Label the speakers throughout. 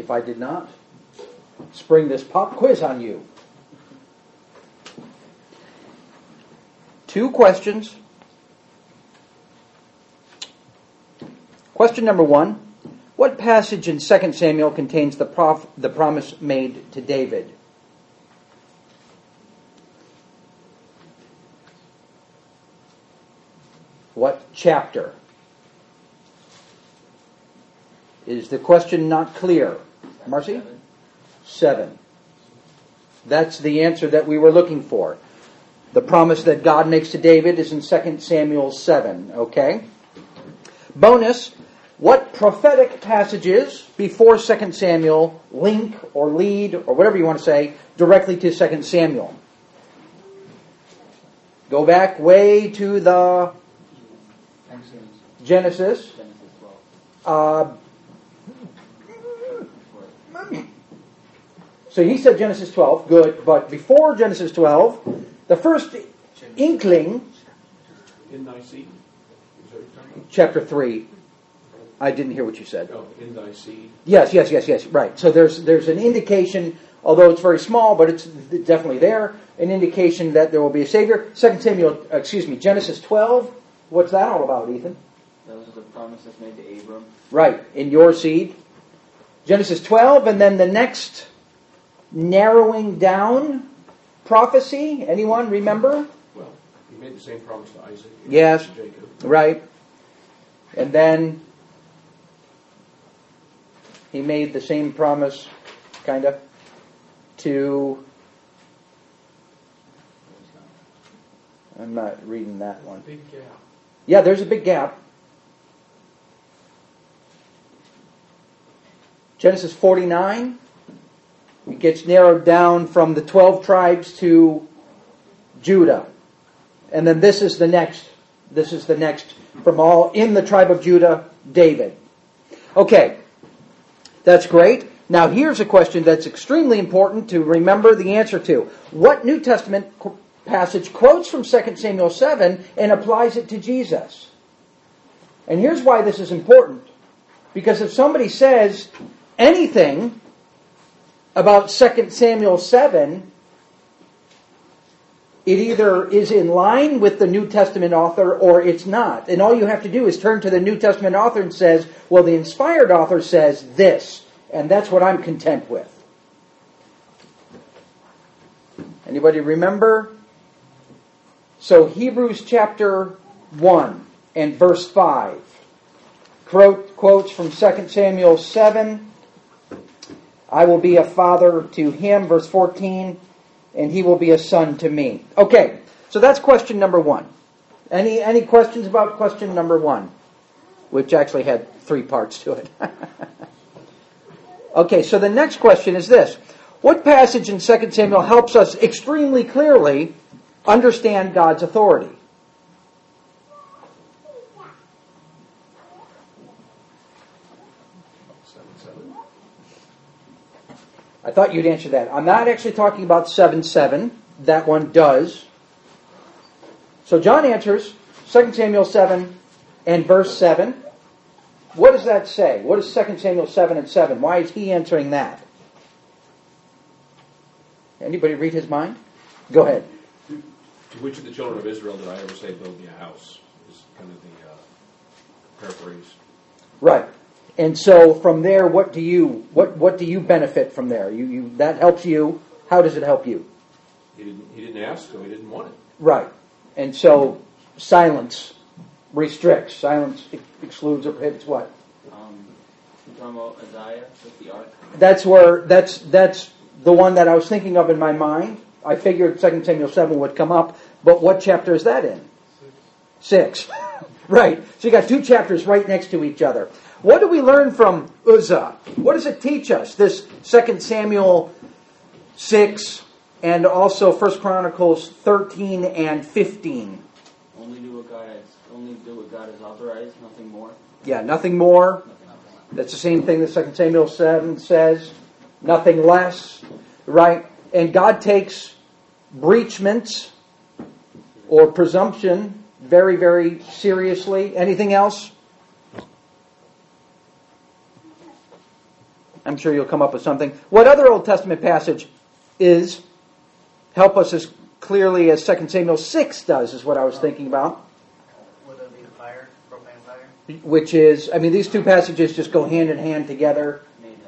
Speaker 1: if I did not spring this pop quiz on you. 2 questions. Question number 1. What passage in 2 Samuel contains the promise made to David? What chapter? Is the question not clear? Marcy? 7. That's the answer that we were looking for. The promise that God makes to David is in 2 Samuel 7. Okay? Bonus. What prophetic passages before 2 Samuel link or lead, or whatever you want to say, directly to 2 Samuel? Go back way to the Genesis. So he said Genesis 12, good, but before Genesis 12, the first inkling,
Speaker 2: in thy seed,
Speaker 1: chapter 3. I didn't hear what you said.
Speaker 2: Oh, in thy seed.
Speaker 1: Yes, right. So there's an indication, although it's very small, but it's definitely there, an indication that there will be a Savior. Genesis 12, what's that all about, Ethan?
Speaker 3: Those are the promises made to Abram.
Speaker 1: Right, in your seed. Genesis 12, and then the next narrowing down prophecy. Anyone remember?
Speaker 2: Well, he made the same promise to Isaac.
Speaker 1: Yes,
Speaker 2: to Jacob.
Speaker 1: right. And then he made the same promise, kind of, to... I'm not reading that one.
Speaker 2: Big gap.
Speaker 1: Yeah, there's a big gap. Genesis 49, it gets narrowed down from the 12 tribes to Judah. And then this is the next from all in the tribe of Judah, David. Okay, that's great. Now here's a question that's extremely important to remember the answer to. What New Testament passage quotes from 2 Samuel 7 and applies it to Jesus? And here's why this is important. Because if somebody says anything about 2 Samuel 7, it either is in line with the New Testament author or it's not. And all you have to do is turn to the New Testament author and says, well, the inspired author says this, and that's what I'm content with. Anybody remember? So Hebrews chapter 1 and verse 5 quotes from 2 Samuel 7. I will be a father to him, verse 14, and he will be a son to me. Okay, so that's question number 1. Any questions about question number 1? Which actually had 3 parts to it. Okay, so the next question is this. What passage in 2 Samuel helps us extremely clearly understand God's authority? I thought you'd answer that. I'm not actually talking about 7:7. That one does. So John answers 2 Samuel 7 and verse 7. What does that say? What is 2 Samuel 7 and 7? Why is he answering that? Anybody read his mind? Go ahead.
Speaker 2: To which of the children of Israel did I ever say, build me a house? Is kind of the paraphrase.
Speaker 1: Right. And so from there, what do you benefit from there? That helps you. How does it help you?
Speaker 2: He didn't ask, so he didn't want it.
Speaker 1: Right. And so silence restricts. Silence excludes or prohibits what?
Speaker 3: You're talking about Isaiah with the ark?
Speaker 1: That's the one that I was thinking of in my mind. I figured 2 Samuel 7 would come up. But what chapter is that in? 6. Right. So you got 2 chapters right next to each other. What do we learn from Uzzah? What does it teach us? This 2 Samuel 6 and also 1 Chronicles 13 and 15.
Speaker 3: Only do what God has authorized, nothing more.
Speaker 1: Yeah, nothing more. That's the same thing that 2 Samuel 7 says. Nothing less. Right? And God takes breachments or presumption very, very seriously. Anything else? I'm sure you'll come up with something. What other Old Testament passage is, help us as clearly as 2 Samuel 6 does, is what I was thinking about.
Speaker 4: Would it be the fire, propane fire?
Speaker 1: Which is, I mean, these two passages just go hand in hand together.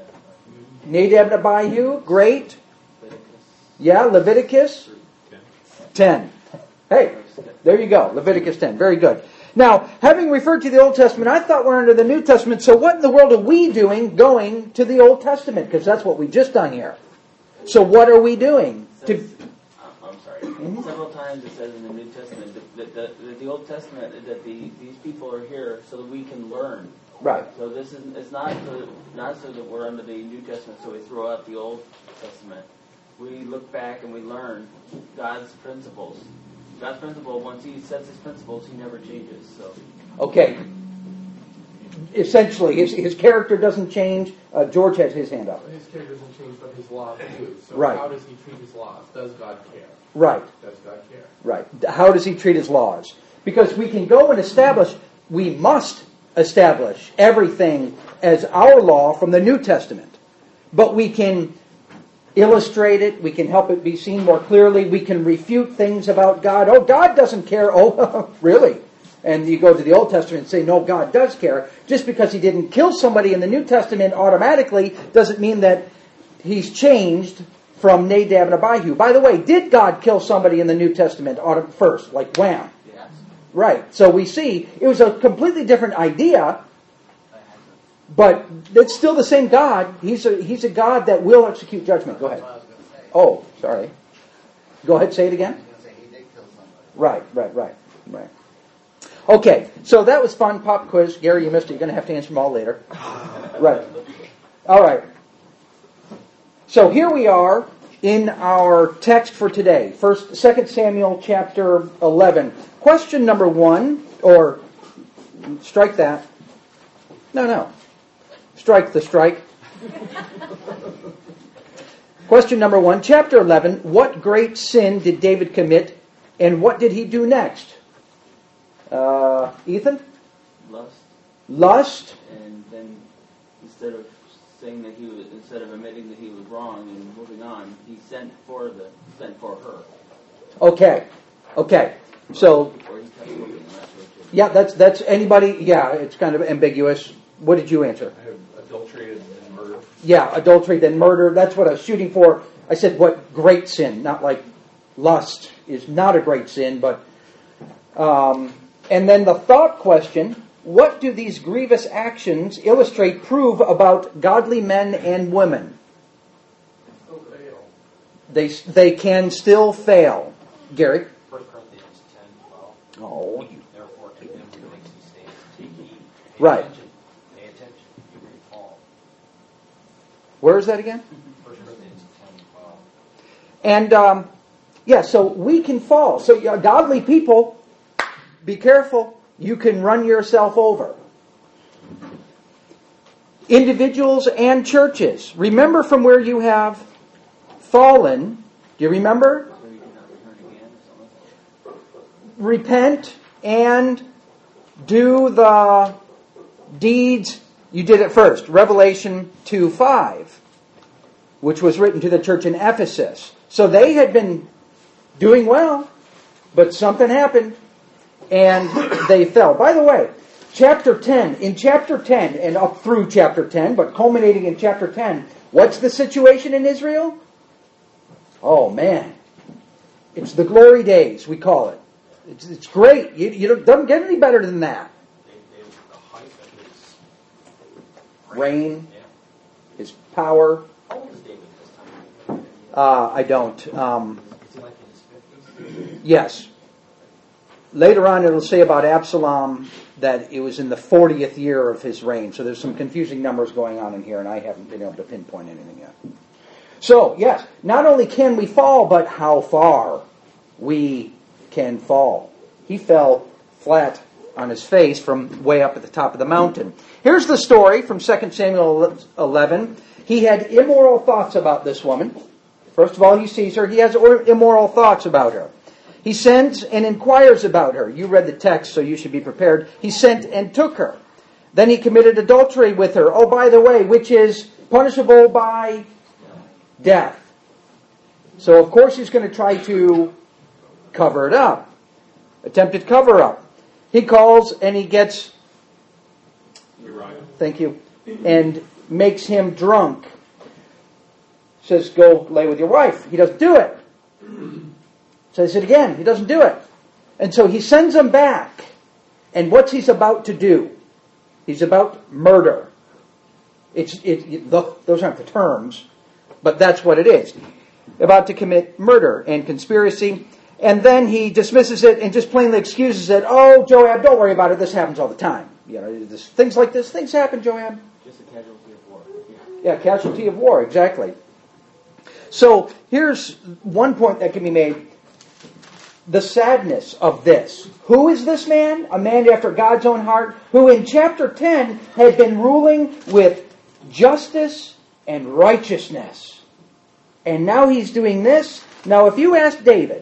Speaker 3: Nadab.
Speaker 1: Nadab and Abihu, great.
Speaker 3: Leviticus.
Speaker 1: Yeah, Leviticus
Speaker 2: Okay.
Speaker 1: 10. Hey, there you go, Leviticus 10, very good. Now, having referred to the Old Testament, I thought we're under the New Testament, so what in the world are we doing going to the Old Testament? Because that's what we just done here. So what are we doing?
Speaker 3: I'm sorry. Several times it says in the New Testament that the Old Testament, that these people are here so that we can learn.
Speaker 1: Right.
Speaker 3: So this is, it's not so that we're under the New Testament so we throw out the Old Testament. We look back and we learn God's principles. God's principle, once He sets His principles, He never changes. So.
Speaker 1: Okay. Essentially, his character doesn't change. George has his hand up.
Speaker 5: His character doesn't change, but his laws do. So
Speaker 1: Right.
Speaker 5: how does he treat his laws? Does God care?
Speaker 1: Right.
Speaker 5: Does God care?
Speaker 1: Right. How does he treat his laws? Because we can go and establish, we must establish everything as our law from the New Testament. But we can illustrate it, we can help it be seen more clearly, we can refute things about God. Oh, God doesn't care. Oh, really? And you go to the Old Testament and say, no, God does care. Just because He didn't kill somebody in the New Testament automatically doesn't mean that He's changed from Nadab and Abihu. By the way, did God kill somebody in the New Testament first? Like wham.
Speaker 3: Yes.
Speaker 1: Right. So we see it was a completely different idea, but it's still the same God. He's a God that will execute judgment. Go ahead.
Speaker 4: That's what I was going to say.
Speaker 1: Oh, sorry. Go ahead, say it
Speaker 4: I
Speaker 1: again.
Speaker 4: was going to say he did kill somebody.
Speaker 1: Right. Okay, so that was fun. Pop quiz. Gary, you missed it. You're going to have to answer them all later. Right. All right. So here we are in our text for today. 2 Samuel chapter 11. Question number 1, or strike that. No. Strike the strike. Question number 1, chapter 11. What great sin did David commit, and what did he do next? Ethan?
Speaker 3: Lust. And then instead of admitting that he was wrong and moving on, he sent for her.
Speaker 1: Okay. So,
Speaker 3: Or he kept looking.
Speaker 1: yeah, that's anybody. Yeah, it's kind of ambiguous. What did you answer?
Speaker 2: I have adultery and murder.
Speaker 1: Yeah, adultery, then murder. That's what I was shooting for. I said, what great sin? Not like lust is not a great sin, but... and then the thought question, what do these grievous actions illustrate, prove about godly men and women?
Speaker 5: Still fail.
Speaker 1: They can still fail. Gary?
Speaker 6: 1 Corinthians 10:12.
Speaker 1: Oh, you...
Speaker 6: Therefore, to him who makes these statements, take heed.
Speaker 1: Right.
Speaker 6: Pay attention. You may fall.
Speaker 1: Where is that again?
Speaker 6: 1 Corinthians 10:12.
Speaker 1: And, so we can fall. So godly people, be careful. You can run yourself over. Individuals and churches. Remember from where you have fallen. Do you remember?
Speaker 3: So you cannot return again or something?
Speaker 1: Repent and do the deeds you did at first. Revelation 2:5, which was written to the church in Ephesus. So they had been doing well, but something happened and they fell. By the way, in chapter 10 and up through chapter 10, but culminating in chapter 10, what's the situation in Israel? Oh man, it's the glory days, we call it. It's great. It doesn't get any better than that.
Speaker 6: They were the height of his
Speaker 1: Reign,
Speaker 6: Yeah.
Speaker 1: his power.
Speaker 6: How old is David this time?
Speaker 1: I don't.
Speaker 6: Is he like in his 50s?
Speaker 1: Yes. Later on, it'll say about Absalom that it was in the 40th year of his reign. So there's some confusing numbers going on in here, and I haven't been able to pinpoint anything yet. So, yes, not only can we fall, but how far we can fall. He fell flat on his face from way up at the top of the mountain. Here's the story from 2 Samuel 11. He had immoral thoughts about this woman. First of all, he sees her. He has immoral thoughts about her. He sends and inquires about her. You read the text, so you should be prepared. He sent and took her. Then he committed adultery with her. Oh, by the way, which is punishable by death. So, of course, he's going to try to cover it up. Attempted cover-up. He calls and he gets,
Speaker 2: Uriah.
Speaker 1: thank you, and makes him drunk. Says, go lay with your wife. He doesn't do it. Says it again. He doesn't do it. And so he sends him back. And what's he's about to do? He's about murder. Those aren't the terms, but that's what it is. About to commit murder and conspiracy. And then he dismisses it and just plainly excuses it. Oh, Joab, don't worry about it. This happens all the time. Things like this. Things happen, Joab.
Speaker 3: Just a casualty of war.
Speaker 1: Yeah, casualty of war, exactly. So here's one point that can be made. The sadness of this. Who is this man? A man after God's own heart, who in chapter 10 had been ruling with justice and righteousness. And now he's doing this. Now if you ask David,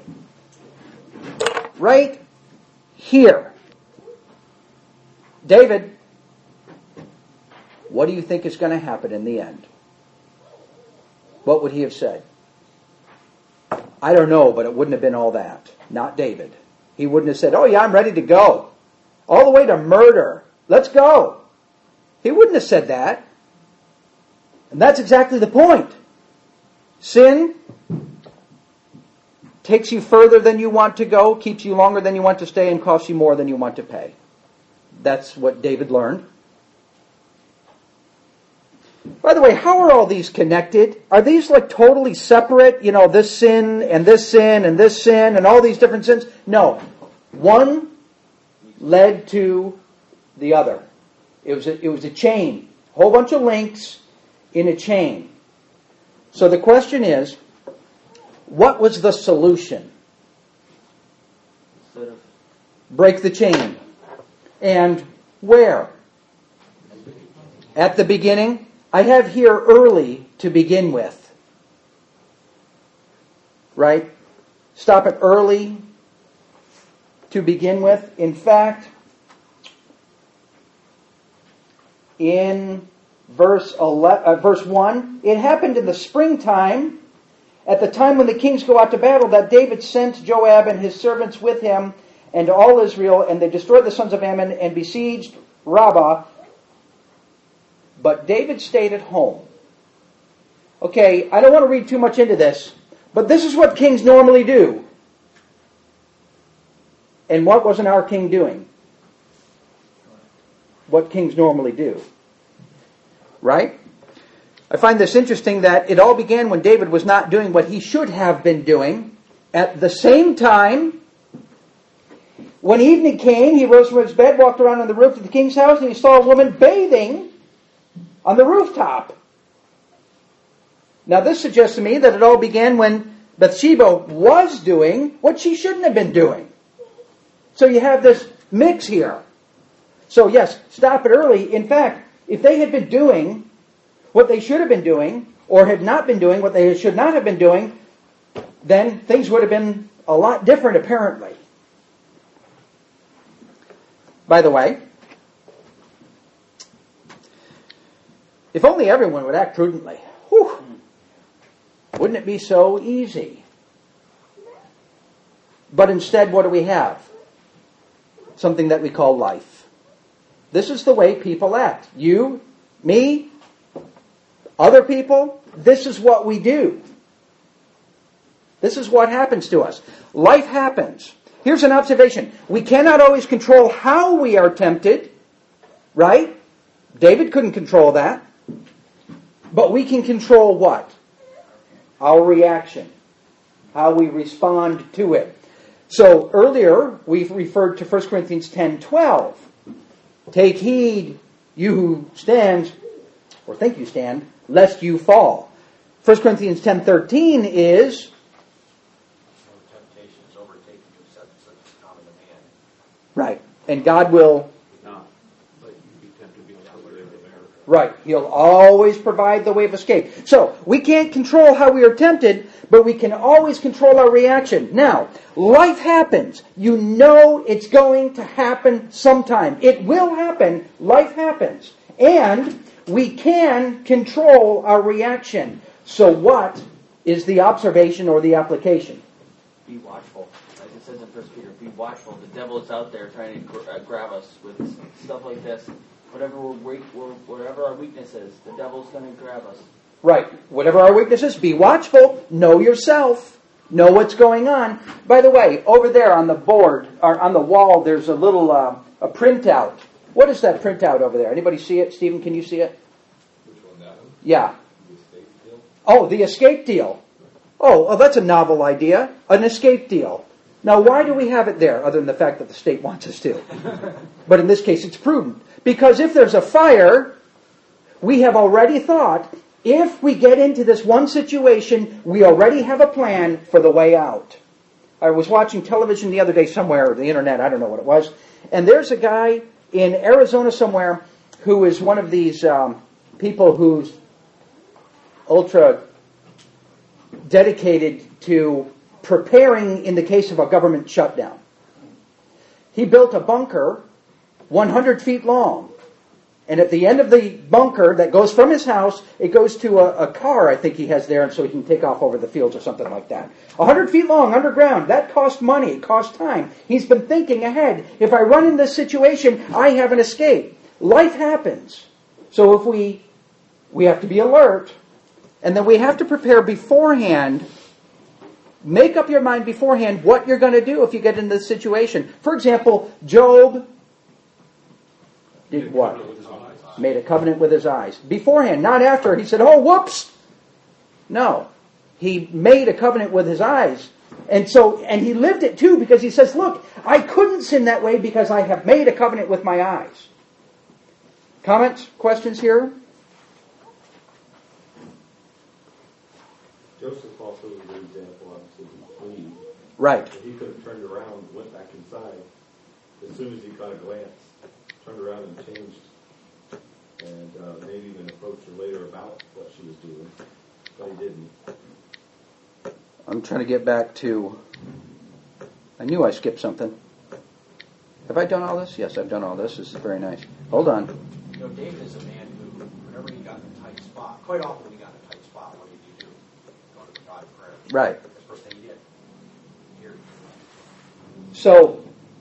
Speaker 1: right here, David, what do you think is going to happen in the end? What would he have said? I don't know, but it wouldn't have been all that. Not David. He wouldn't have said, oh yeah, I'm ready to go. All the way to murder. Let's go. He wouldn't have said that. And that's exactly the point. Sin takes you further than you want to go, keeps you longer than you want to stay, and costs you more than you want to pay. That's what David learned. By the way, how are all these connected? Are these like totally separate? This sin and this sin and this sin and all these different sins? No. One led to the other. It was a chain. A whole bunch of links in a chain. So the question is, what was the solution? Break the chain. And where? At the beginning? I have here early to begin with. Right? Stop it early to begin with. In fact, in verse 1, it happened in the springtime, at the time when the kings go out to battle, that David sent Joab and his servants with him and all Israel, and they destroyed the sons of Ammon and besieged Rabbah. But David stayed at home. Okay, I don't want to read too much into this, but this is what kings normally do. And what wasn't our king doing? What kings normally do. Right? I find this interesting that it all began when David was not doing what he should have been doing. At the same time, when evening came, he rose from his bed, walked around on the roof of the king's house, and he saw a woman bathing on the rooftop. Now this suggests to me that it all began when Bathsheba was doing what she shouldn't have been doing. So you have this mix here. So yes, stop it early. In fact, if they had been doing what they should have been doing, or had not been doing what they should not have been doing, then things would have been a lot different apparently. By the way, if only everyone would act prudently. Whew, wouldn't it be so easy? But instead, what do we have? Something that we call life. This is the way people act. You, me, other people, this is what we do. This is what happens to us. Life happens. Here's an observation. We cannot always control how we are tempted, right? David couldn't control that. But we can control what? Our reaction. How we respond to it. So earlier, we've referred to 1 Corinthians 10:12. Take heed, you who stand, or think you stand, lest you fall. 1 Corinthians 10:13 is,
Speaker 6: No temptation is overtaken you except such as common to man.
Speaker 1: right, and God will,
Speaker 2: Not, but you be tempted beyond what you're able to bear.
Speaker 1: Right. He'll always provide the way of escape. So, we can't control how we are tempted, but we can always control our reaction. Now, life happens. You know it's going to happen sometime. It will happen. Life happens. And we can control our reaction. So what is the observation or the application?
Speaker 3: Be watchful. Like it says in 1 Peter, be watchful. The devil is out there trying to grab us with stuff like this. Whatever our weakness is, the devil's going to grab us.
Speaker 1: Right. Whatever our weakness is, be watchful. Know yourself. Know what's going on. By the way, over there on the board, or on the wall, there's a little a printout. What is that printout over there? Anybody see it? Stephen, can you see it?
Speaker 2: Which one, that one?
Speaker 1: Yeah.
Speaker 2: The escape deal?
Speaker 1: Oh, the escape deal. Oh, that's a novel idea. An escape deal. Now, why do we have it there, other than the fact that the state wants us to? But in this case, it's prudent. Because if there's a fire, we have already thought, if we get into this one situation, we already have a plan for the way out. I was watching television the other day somewhere, or the internet, I don't know what it was, and there's a guy in Arizona somewhere who is one of these people who's ultra dedicated to preparing in the case of a government shutdown. He built a bunker 100 feet long. And at the end of the bunker that goes from his house, it goes to a car I think he has there, and so he can take off over the fields or something like that. 100 feet long, underground. That costs money. It costs time. He's been thinking ahead. If I run in this situation, I have an escape. Life happens. So if we have to be alert, and then we have to prepare beforehand. Make up your mind beforehand what you're going to do if you get into this situation. For example, Job did what? Made a covenant with his eyes. Beforehand, not after. He said, oh, whoops. No. He made a covenant with his eyes. And he lived it too, because he says, look, I couldn't sin that way because I have made a covenant with my eyes. Comments? Questions here?
Speaker 7: Joseph also is a good example, obviously, of Eve.
Speaker 1: Right.
Speaker 7: He could have turned around, went back inside, as soon as he caught a glance, turned around and changed, and maybe even approached her later about what she was doing, but he didn't.
Speaker 1: I'm trying to get back to... I knew I skipped something. Have I done all this? Yes, I've done all this. This is very nice. Hold on.
Speaker 6: You know, David is a man who, whenever he got in a tight spot, quite often when he got in a tight spot, what did he do? Go to God in prayer.
Speaker 1: Right.
Speaker 6: That's the first thing he did. Here.
Speaker 1: So,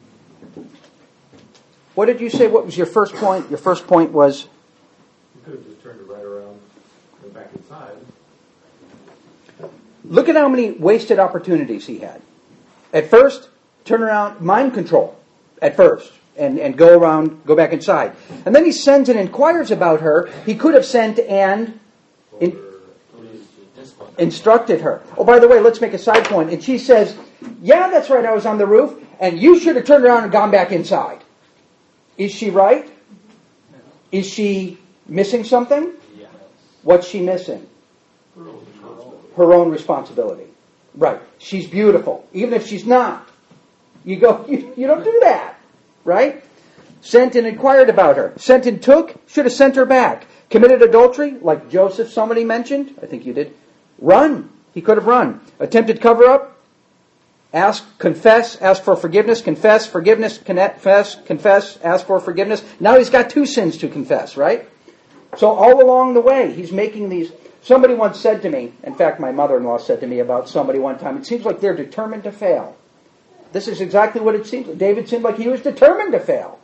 Speaker 1: what did you say? What was your first point? Your first point was...
Speaker 7: He could have just turned it right around, went back inside.
Speaker 1: Look at how many wasted opportunities he had. At first, turn around, mind control. At first. And go around, go back inside. And then he sends and inquires about her. He could have sent and instructed her. Oh, by the way, let's make a side point. And she says, yeah, that's right, I was on the roof, and you should have turned around and gone back inside. Is she right? Is she missing something?
Speaker 3: Yeah.
Speaker 1: What's she missing? Her own responsibility. Right. She's beautiful. Even if she's not. You don't do that. Right? Sent and inquired about her. Sent and took, should have sent her back. Committed adultery, like Joseph somebody mentioned. I think you did. Run. He could have run. Attempted cover-up. Confess, ask for forgiveness, confess, forgiveness, confess, ask for forgiveness. Now he's got two sins to confess, right? So all along the way, he's making these... Somebody once said to me, in fact, my mother-in-law said to me about somebody one time, it seems like they're determined to fail. This is exactly what it seems like. David seemed like he was determined to fail.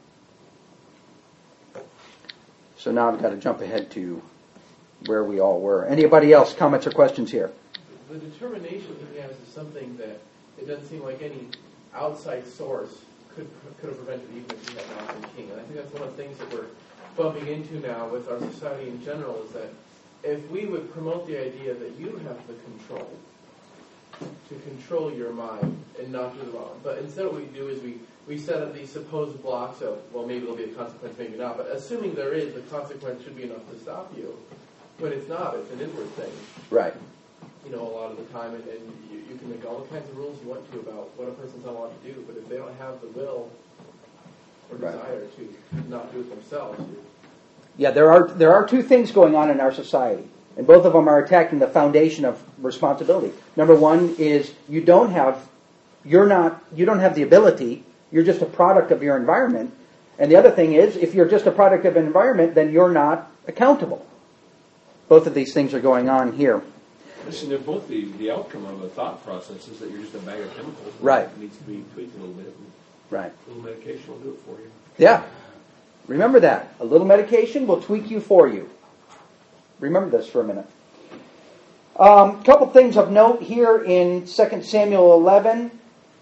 Speaker 1: So now I've got to jump ahead to where we all were. Anybody else, comments or questions here?
Speaker 5: The determination he has is something that it doesn't seem like any outside source could have prevented even if he had not been king. And I think that's one of the things that we're bumping into now with our society in general is that if we would promote the idea that you have the control to control your mind and not do the wrong, but instead what we do is we set up these supposed blocks of, well, maybe there'll be a consequence, maybe not, but assuming there is, the consequence should be enough to stop you. When it's not, it's an inward thing.
Speaker 1: Right.
Speaker 5: You know, a lot of the time, and you can make all the kinds of rules you want to about what a person's not allowed to do, but if they don't have the will or desire to not do it themselves,
Speaker 1: Yeah, there are two things going on in our society, and both of them are attacking the foundation of responsibility. Number one is you don't have the ability. You're just a product of your environment. And the other thing is, if you're just a product of an environment, then you're not accountable. Both of these things are going on here.
Speaker 2: Listen, they're both the outcome of a thought process is that you're just a bag of chemicals.
Speaker 1: Right.
Speaker 2: It needs to be tweaked a little bit.
Speaker 1: Right.
Speaker 2: A little medication will do it for you.
Speaker 1: Yeah. Remember that. A little medication will tweak you for you. Remember this for a minute. Couple things of note here in 2 Samuel 11.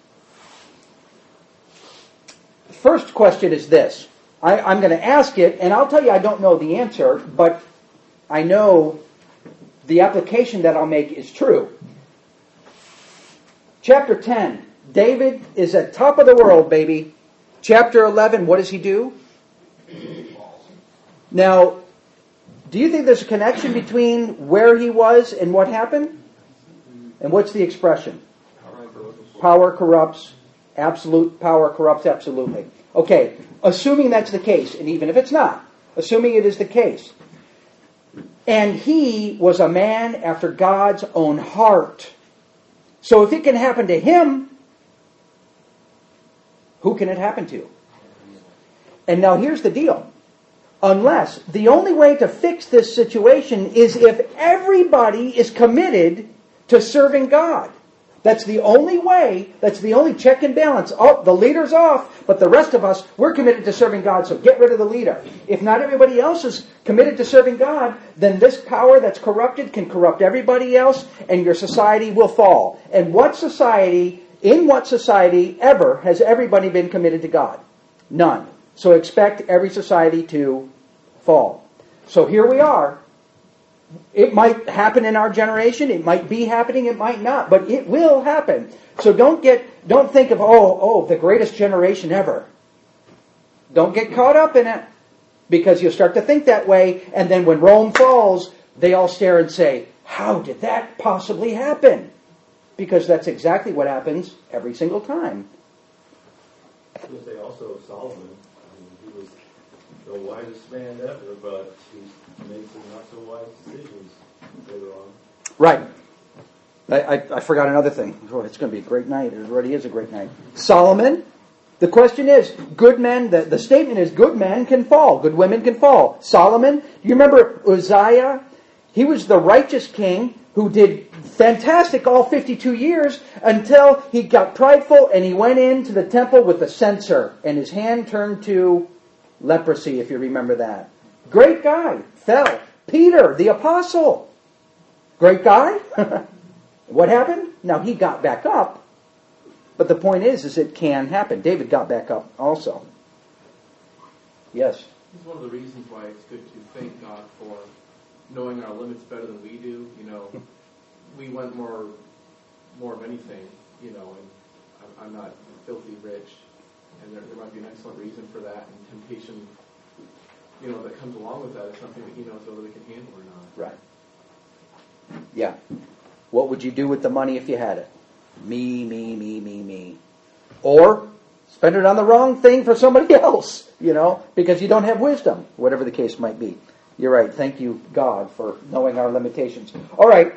Speaker 1: First question is this. I'm going to ask it, and I'll tell you I don't know the answer, but I know the application that I'll make is true. Chapter 10. David is at top of the world, baby. Chapter 11, what does he do? Now, do you think there's a connection between where he was and what happened? And what's the expression? Power corrupts. Absolute power corrupts absolutely. Okay, assuming that's the case, and even if it's not, assuming it is the case. And he was a man after God's own heart. So if it can happen to him, who can it happen to? And now here's the deal. Unless the only way to fix this situation is if everybody is committed to serving God. That's the only way, that's the only check and balance. Oh, the leader's off, but the rest of us, we're committed to serving God, so get rid of the leader. If not everybody else is committed to serving God, then this power that's corrupted can corrupt everybody else, and your society will fall. And in what society ever has everybody been committed to God? None. So expect every society to fall. So here we are. It might happen in our generation. It might be happening. It might not. But it will happen. So don't think of, the greatest generation ever. Don't get caught up in it. Because you'll start to think that way. And then when Rome falls, they all stare and say, how did that possibly happen? Because that's exactly what happens every single time.
Speaker 7: I was going to say also Solomon. He was the wisest man ever, but he made some not so wise decisions later on.
Speaker 1: Right. I forgot another thing. Oh, it's going to be a great night. It already is a great night. Solomon. The question is, good men, the statement is good men can fall. Good women can fall. Solomon. Do you remember Uzziah? He was the righteous king who did fantastic all 52 years until he got prideful and he went into the temple with a censer and his hand turned to leprosy, if you remember that. Great guy. Fell. Peter, the apostle. Great guy. What happened? Now he got back up. But the point is it can happen. David got back up also. Yes.
Speaker 5: This is one of the reasons why it's good to thank God for knowing our limits better than we do. We want more of anything, and I'm not filthy rich, and there might be an excellent reason for that, and temptation, that comes along with that is something that whether we can handle or not.
Speaker 1: Right. Yeah. What would you do with the money if you had it? Me. Or spend it on the wrong thing for somebody else, because you don't have wisdom, whatever the case might be. You're right. Thank you, God, for knowing our limitations. All right.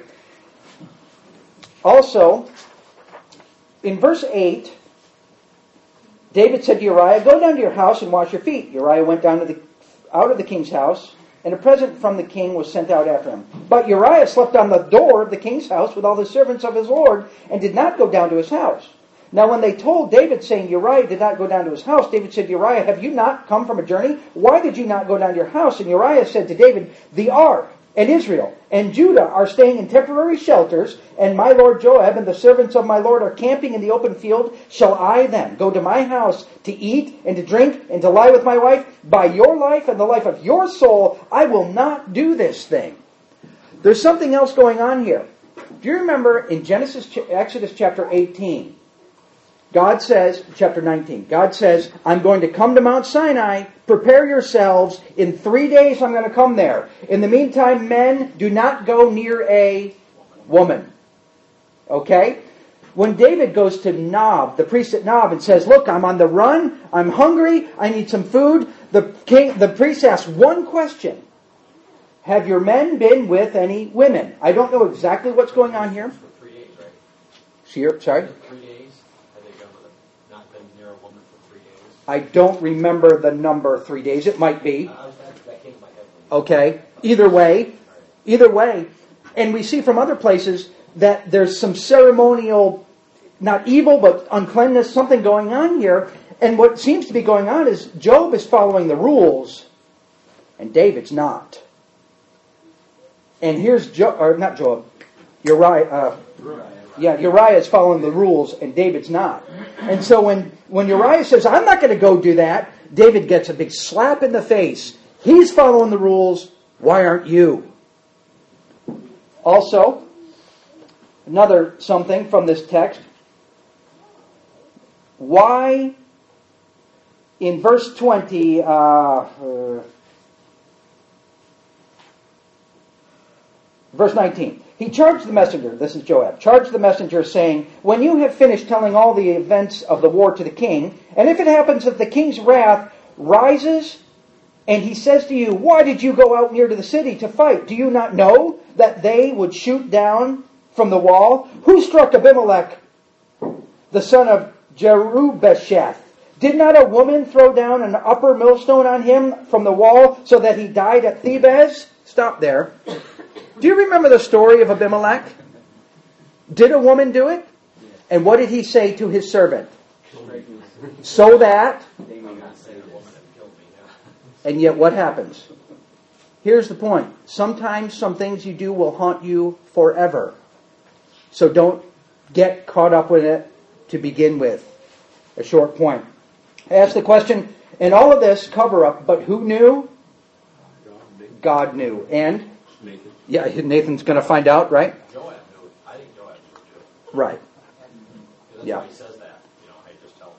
Speaker 1: Also, in verse 8, David said to Uriah, go down to your house and wash your feet. Uriah went down out of the king's house, and a present from the king was sent out after him. But Uriah slept on the door of the king's house with all the servants of his lord, and did not go down to his house. Now when they told David, saying Uriah did not go down to his house, David said to Uriah, have you not come from a journey? Why did you not go down to your house? And Uriah said to David, the ark and Israel and Judah are staying in temporary shelters, and my lord Joab and the servants of my lord are camping in the open field. Shall I then go to my house to eat and to drink and to lie with my wife? By your life and the life of your soul, I will not do this thing. There's something else going on here. Do you remember in Exodus chapter 18, God says, chapter 19, God says, I'm going to come to Mount Sinai. Prepare yourselves. In 3 days I'm going to come there. In the meantime, men, do not go near a woman. Okay? When David goes to Nob, the priest at Nob, and says, look, I'm on the run. I'm hungry. I need some food. the priest asks one question. Have your men been with any women? I don't know exactly what's going on here.
Speaker 6: For 3 days, right?
Speaker 1: Sorry?
Speaker 6: 3 days? Have they not been near a woman for 3 days?
Speaker 1: I don't remember the number 3 days. It might be.
Speaker 6: That came to my head.
Speaker 1: Okay. Either way. And we see from other places that there's some ceremonial, not evil, but uncleanness, something going on here. And what seems to be going on is Job is following the rules, and David's not. And here's Uriah. Uriah is following the rules, and David's not. And so when Uriah says, I'm not going to go do that, David gets a big slap in the face. He's following the rules. Why aren't you? Also, another something from this text. Why, in verse 20, verse 19, he charged the messenger, this is Joab, charged the messenger saying, when you have finished telling all the events of the war to the king, and if it happens that the king's wrath rises, and he says to you, why did you go out near to the city to fight? Do you not know that they would shoot down from the wall? Who struck Abimelech, the son of Jerubesheth? Did not a woman throw down an upper millstone on him from the wall so that he died at Thebez? Stop there. Do you remember the story of Abimelech? Did a woman do it? And what did he say to his servant? So that... And yet what happens? Here's the point. Sometimes some things you do will haunt you forever. So don't get caught up with it to begin with. A short point. I asked the question, in all of this cover-up, but who knew? God knew. And?
Speaker 2: Nathan.
Speaker 1: Yeah, Nathan's going to find out, right?
Speaker 6: Joab knew it. I think Joab knew it too.
Speaker 1: Right.
Speaker 6: That's
Speaker 1: Yeah.
Speaker 6: why he says that. I just tell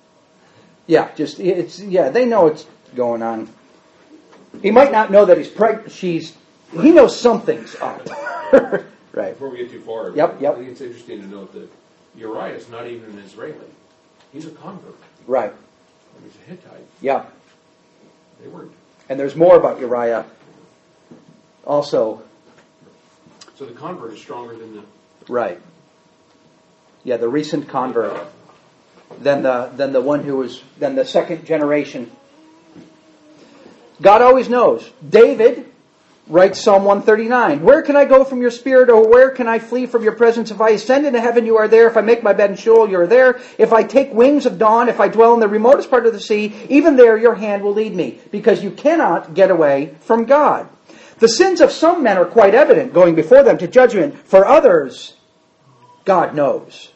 Speaker 6: him.
Speaker 1: Yeah, they know it's going on. He might not know that he's pregnant. He knows something's up. Right.
Speaker 2: Before we get too far,
Speaker 1: Yep.
Speaker 2: I think it's interesting to note that Uriah is not even an Israeli. He's a convert.
Speaker 1: Right.
Speaker 2: He's a Hittite.
Speaker 1: Yeah.
Speaker 2: They weren't.
Speaker 1: And there's more about Uriah. Also.
Speaker 2: So the convert is stronger than the...
Speaker 1: Right. Yeah, the recent convert. Than the one who was than the second generation. God always knows. David writes Psalm 139. Where can I go from your spirit, or where can I flee from your presence? If I ascend into heaven, you are there. If I make my bed in Sheol, you are there. If I take wings of dawn, if I dwell in the remotest part of the sea, even there your hand will lead me. Because you cannot get away from God. The sins of some men are quite evident, going before them to judgment. For others, God knows.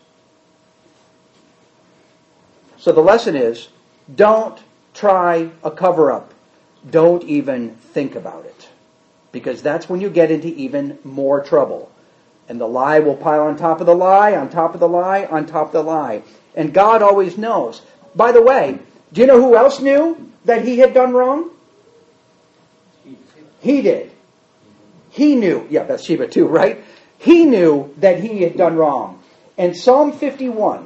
Speaker 1: So the lesson is, don't try a cover-up. Don't even think about it. Because that's when you get into even more trouble. And the lie will pile on top of the lie, on top of the lie, on top of the lie. And God always knows. By the way, do you know who else knew that he had done wrong? He did. He knew. Yeah, Bathsheba too, right? He knew that he had done wrong. And Psalm 51...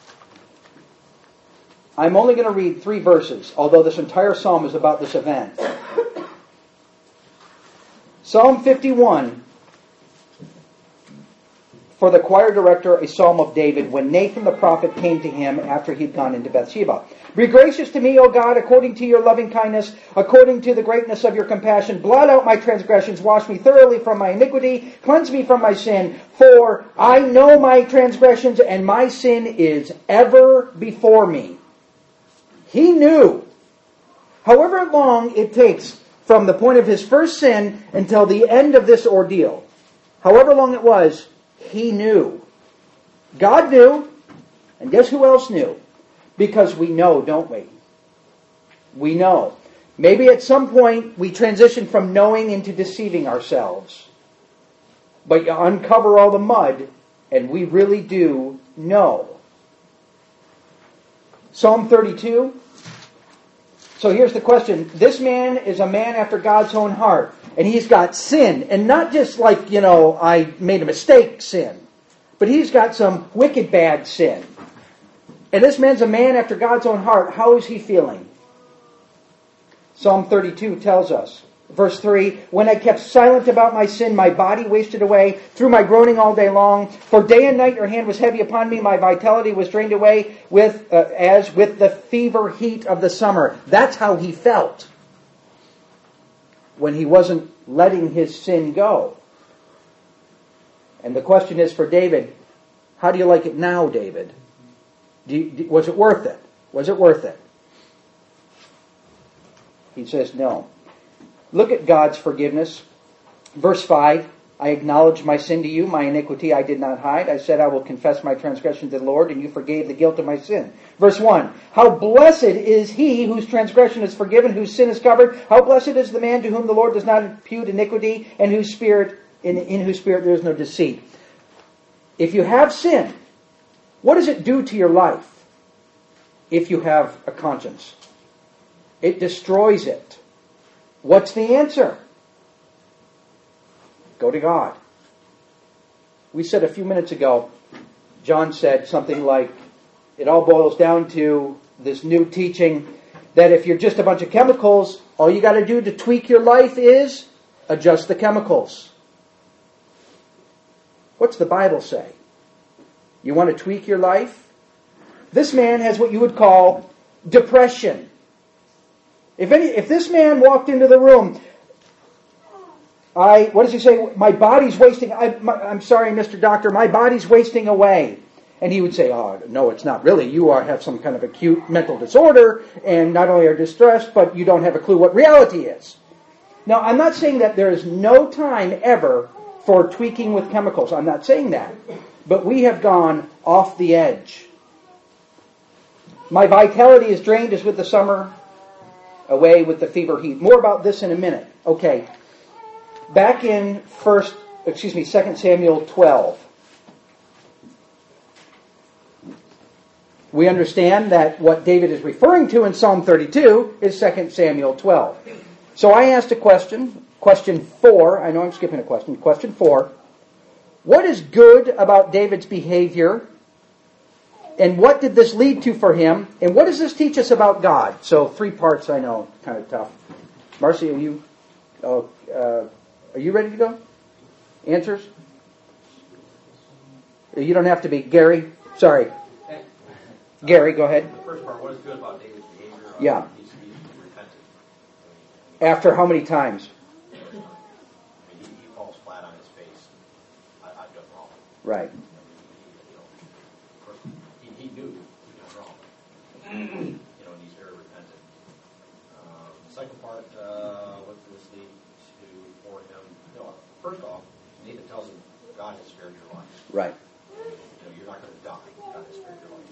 Speaker 1: I'm only going to read 3 verses, although this entire psalm is about this event. Psalm 51, for the choir director, a psalm of David, when Nathan the prophet came to him after he'd gone into Bathsheba. Be gracious to me, O God, according to your loving kindness, according to the greatness of your compassion. Blot out my transgressions, wash me thoroughly from my iniquity, cleanse me from my sin. For I know my transgressions, and my sin is ever before me. He knew, however long it takes from the point of his first sin until the end of this ordeal, however long it was, he knew. God knew, and guess who else knew? Because we know, don't we? We know. Maybe at some point we transition from knowing into deceiving ourselves. But you uncover all the mud, and we really do know. Psalm 32. So here's the question. This man is a man after God's own heart. And he's got sin. And not just like, I made a mistake sin. But he's got some wicked bad sin. And this man's a man after God's own heart. How is he feeling? Psalm 32 tells us. Verse 3, when I kept silent about my sin, my body wasted away through my groaning all day long. For day and night your hand was heavy upon me. My vitality was drained away as with the fever heat of the summer. That's how he felt when he wasn't letting his sin go. And the question is for David, how do you like it now, David? Was it worth it? Was it worth it? He says no. Look at God's forgiveness. Verse 5, I acknowledge my sin to you, my iniquity I did not hide. I said I will confess my transgression to the Lord, and you forgave the guilt of my sin. Verse 1, how blessed is he whose transgression is forgiven, whose sin is covered. How blessed is the man to whom the Lord does not impute iniquity, and in whose spirit there is no deceit. If you have sin, what does it do to your life if you have a conscience? It destroys it. What's the answer? Go to God. We said a few minutes ago, John said something like, it all boils down to this new teaching that if you're just a bunch of chemicals, all you got to do to tweak your life is adjust the chemicals. What's the Bible say? You want to tweak your life? This man has what you would call depression. If this man walked into the room, what does he say? My body's wasting. I'm sorry, Mr. Doctor, my body's wasting away. And he would say, oh, no, it's not really. You have some kind of acute mental disorder, and not only are distressed, but you don't have a clue what reality is. Now, I'm not saying that there is no time ever for tweaking with chemicals. I'm not saying that. But we have gone off the edge. My vitality is drained as with the summer, away with the fever heat. More about this in a minute. Okay. Back in 2 Samuel 12. We understand that what David is referring to in Psalm 32 is 2 Samuel 12. So I asked a question, question 4. I know I'm skipping a question. Question 4. What is good about David's behavior? And what did this lead to for him? And what does this teach us about God? So 3 parts, I know, kind of tough. Marcy, are you ready to go? Answers? You don't have to be. Gary? Sorry. Gary, go ahead.
Speaker 6: The first part, what is good about David's behavior?
Speaker 1: Yeah.
Speaker 6: He's repentant.
Speaker 1: After how many times?
Speaker 6: He falls flat on his face. I've done wrong.
Speaker 1: Right.
Speaker 6: He knew he'd done wrong. And he's very repentant. The second part, what does this lead to for him? First off, Nathan tells him God has spared your life.
Speaker 1: Right.
Speaker 6: You're not going to die. God has spared your life.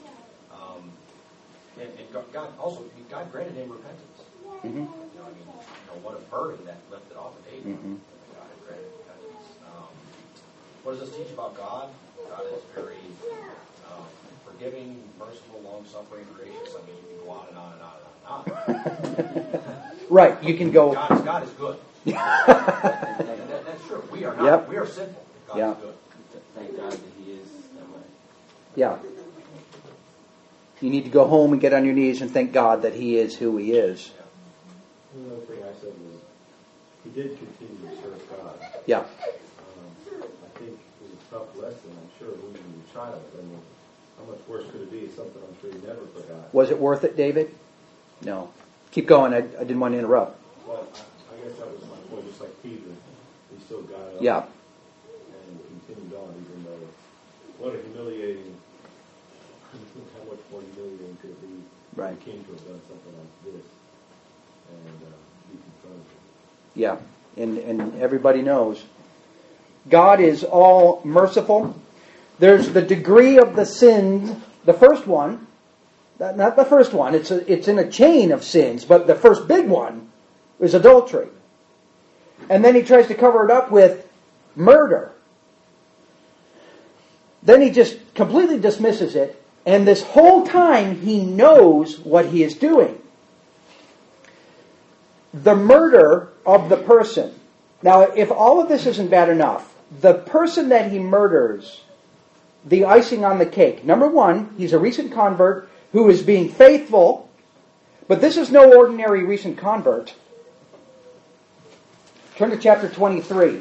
Speaker 6: And God granted him repentance.
Speaker 1: Mm-hmm.
Speaker 6: What a burden that lifted off of David.
Speaker 1: Mm-hmm.
Speaker 6: God had granted repentance. What does this teach about God? God is very forgiving, merciful, long-suffering, gracious. I mean, you can go on and on and on and on and on.
Speaker 1: Right. You can go.
Speaker 6: God is good. That's true. We are not.
Speaker 1: Yep.
Speaker 6: We are sinful. God
Speaker 1: Yeah.
Speaker 6: is good.
Speaker 3: Thank God that He is that way.
Speaker 1: Yeah. You need to go home and get on your knees and thank God that He is who He is.
Speaker 7: Another thing I said was, he did continue to serve God.
Speaker 1: Yeah.
Speaker 7: I think it was a tough lesson, I'm sure, losing your child. I mean, how much worse could it be? Something I'm sure he never forgot.
Speaker 1: Was it worth it, David? No. Keep going. I didn't want to interrupt.
Speaker 7: Well, I guess that was my point. Just like Peter, he still got up
Speaker 1: Yeah.
Speaker 7: and continued on, even though what a humiliating, how much more humiliating could it be
Speaker 1: Right.
Speaker 7: if he came to have done something like this and be confronted.
Speaker 1: Yeah. And everybody knows. God is all merciful. There's the degree of the sins. The first one, not the first one, it's in a chain of sins, but the first big one is adultery. And then he tries to cover it up with murder. Then he just completely dismisses it, and this whole time he knows what he is doing. The murder of the person. Now, if all of this isn't bad enough, the person that he murders, the icing on the cake. Number one, he's a recent convert who is being faithful, But this is no ordinary recent convert. Turn to chapter 23.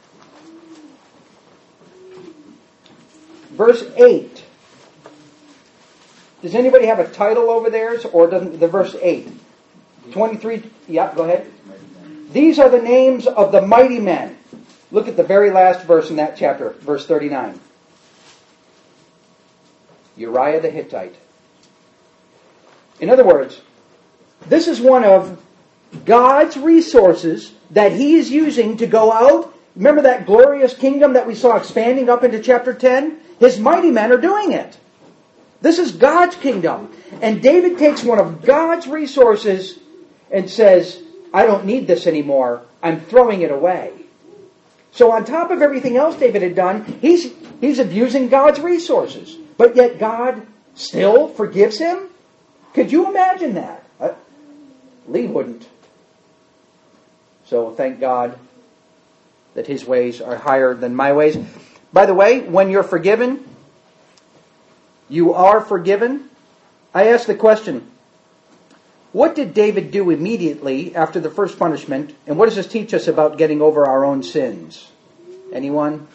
Speaker 1: Verse 8. Does anybody have a title over theirs, or doesn't the verse 8? 23, yeah, go ahead. These are the names of the mighty men. Look at the very last verse in that chapter, verse 39. Uriah the Hittite. In other words, this is one of God's resources that He is using to go out. Remember that glorious kingdom that we saw expanding up into chapter 10? His mighty men are doing it. This is God's kingdom. And David takes one of God's resources and says, I don't need this anymore. I'm throwing it away. So on top of everything else David had done, he's abusing God's resources. But yet God still forgives him? Could you imagine that? Lee wouldn't. So thank God that His ways are higher than my ways. By the way, when you're forgiven, you are forgiven. I ask the question, what did David do immediately after the first punishment? And what does this teach us about getting over our own sins? Anyone?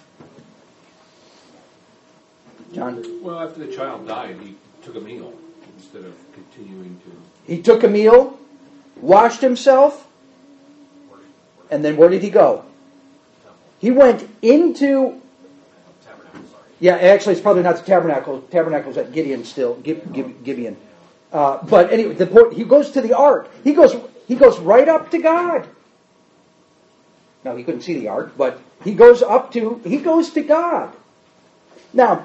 Speaker 1: John?
Speaker 2: Well, after the child died, he took a meal instead of continuing to...
Speaker 1: He took a meal, washed himself, and then where did he go? He went into... Yeah, actually, it's probably not the tabernacle. Tabernacle's at Gideon still. Gibeon. But anyway, he goes to the ark. He goes right up to God. Now, he couldn't see the ark, but he goes to God. Now,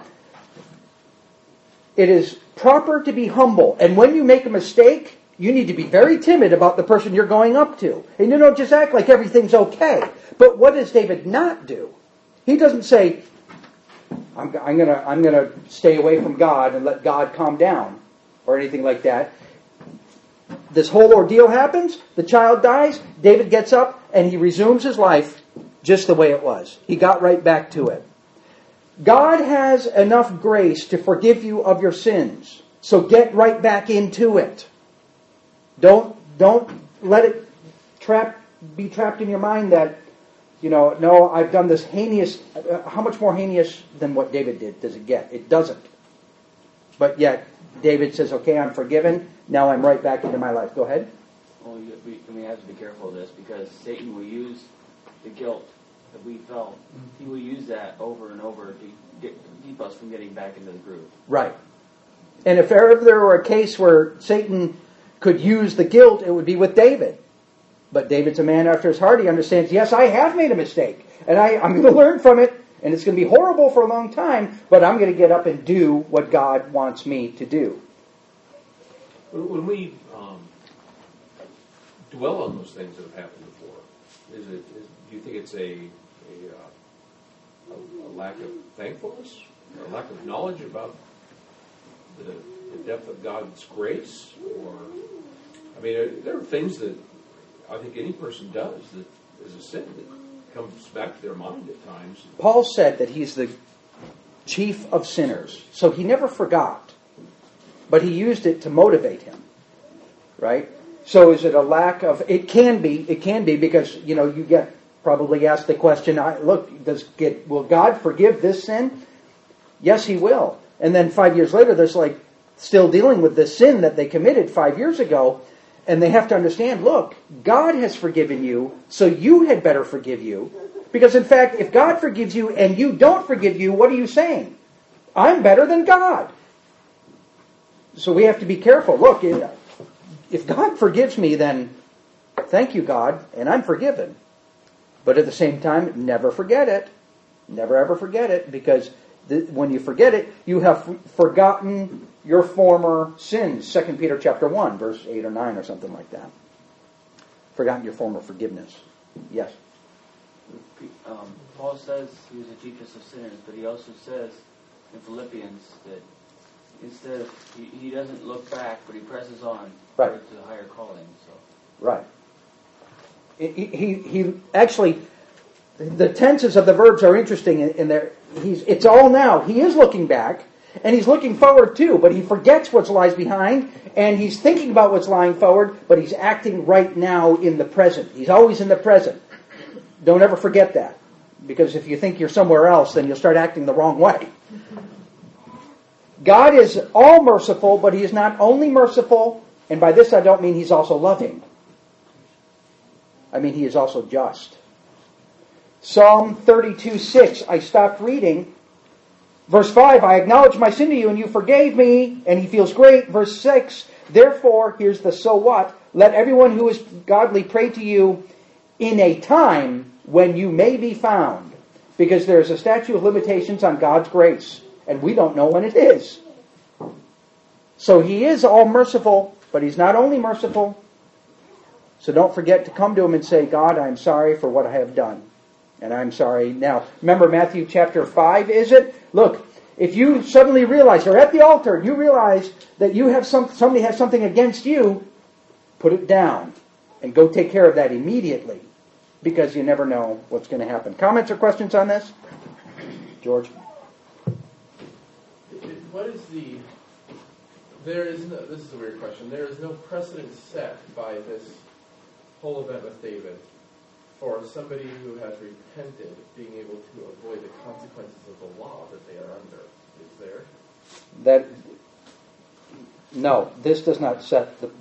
Speaker 1: it is proper to be humble. And when you make a mistake, you need to be very timid about the person you're going up to. And you don't just act like everything's okay. But what does David not do? He doesn't say, I'm gonna stay away from God and let God calm down, or anything like that. This whole ordeal happens, the child dies, David gets up, and he resumes his life just the way it was. He got right back to it. God has enough grace to forgive you of your sins, so get right back into it. Don't let it be trapped in your mind that, no, I've done this heinous. How much more heinous than what David did does it get? It doesn't. But yet, David says, okay, I'm forgiven. Now I'm right back into my life. Go ahead.
Speaker 3: Well, we have to be careful of this because Satan will use the guilt that we felt. He will use that over and over to keep us from getting back into the groove.
Speaker 1: Right. And if ever there were a case where Satan could use the guilt, it would be with David. But David's a man after his heart. He understands, yes, I have made a mistake. And I'm going to learn from it. And it's going to be horrible for a long time. But I'm going to get up and do what God wants me to do.
Speaker 2: When we dwell on those things that have happened before, do you think it's a lack of thankfulness? A lack of knowledge about the depth of God's grace? Or, there are things that I think any person does that is a sin that comes back to their mind at times.
Speaker 1: Paul said that he's the chief of sinners. So he never forgot. But he used it to motivate him. Right? So is it a lack of... It can be because, you get probably asked the question, will God forgive this sin? Yes, He will. And then 5 years later, there's still dealing with this sin that they committed 5 years ago. And they have to understand, look, God has forgiven you, so you had better forgive you. Because in fact, if God forgives you and you don't forgive you, what are you saying? I'm better than God. So we have to be careful. Look, if God forgives me, then thank you, God, and I'm forgiven. But at the same time, never forget it. Never ever forget it, because when you forget it, you have forgotten your former sins. 2 Peter chapter 1, verse 8 or 9 or something like that. Forgotten your former forgiveness. Yes?
Speaker 3: Paul says he was the chiefest of sinners, but he also says in Philippians that instead of, he doesn't look back, but he presses on
Speaker 1: right
Speaker 3: to the higher calling. So.
Speaker 1: Right. He actually, the tenses of the verbs are interesting in there. It's all now. He is looking back, And he's looking forward too, but he forgets what lies behind, and he's thinking about what's lying forward, but he's acting right now in the present. He's always in the present. Don't ever forget that. Because if you think you're somewhere else, then you'll start acting the wrong way. God is all merciful, but he is not only merciful, and by this I don't mean he's also loving. I mean he is also just. Psalm 32:6, I stopped reading. Verse 5, I acknowledged my sin to you and you forgave me, and he feels great. Verse 6, therefore, here's the so what, let everyone who is godly pray to you in a time when you may be found. Because there is a statute of limitations on God's grace, and we don't know when it is. So he is all merciful, but he's not only merciful. So don't forget to come to him and say, God, I'm sorry for what I have done. And I'm sorry now. Remember Matthew chapter 5, is it? Look, if you suddenly realize, you're at the altar, and you realize that you have somebody has something against you, put it down and go take care of that immediately, because you never know what's going to happen. Comments or questions on this? George?
Speaker 5: What is the... There is no... This is a weird question. There is no precedent set by this whole event with David for somebody who has repented being able to avoid the consequences of the law that they are under. Is there?
Speaker 1: No, this does not set the...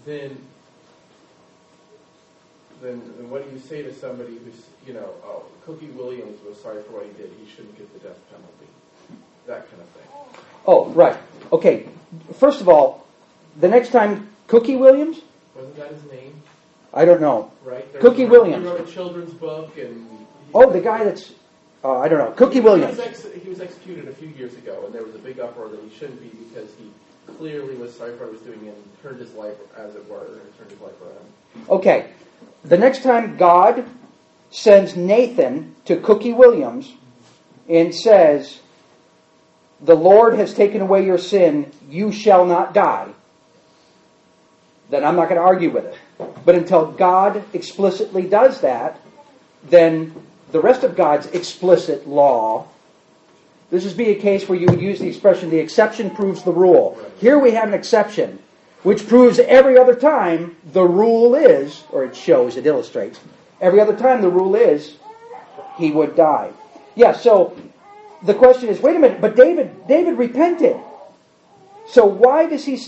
Speaker 5: Then what do you say to somebody who's, Cookie Williams was sorry for what he did, he shouldn't get the death penalty. That kind of thing.
Speaker 1: Oh, right. Okay. First of all, the next time Cookie Williams?
Speaker 5: Wasn't that his name?
Speaker 1: I don't know.
Speaker 5: Right?
Speaker 1: Cookie Williams.
Speaker 5: He wrote a children's book and...
Speaker 1: The guy that's... I don't know. Cookie Williams.
Speaker 5: He was executed a few years ago, and there was a big uproar that he shouldn't be because he clearly was sorry for what he was doing and turned his life, as it were, and turned his life around.
Speaker 1: Okay. The next time God sends Nathan to Cookie Williams and says, the Lord has taken away your sin, you shall not die, then I'm not going to argue with it. But until God explicitly does that, then the rest of God's explicit law, this would be a case where you would use the expression, the exception proves the rule. Here we have an exception, which proves every other time the rule is, or it shows, it illustrates, every other time the rule is, he would die. Yeah, so the question is, wait a minute, but David repented. So why does God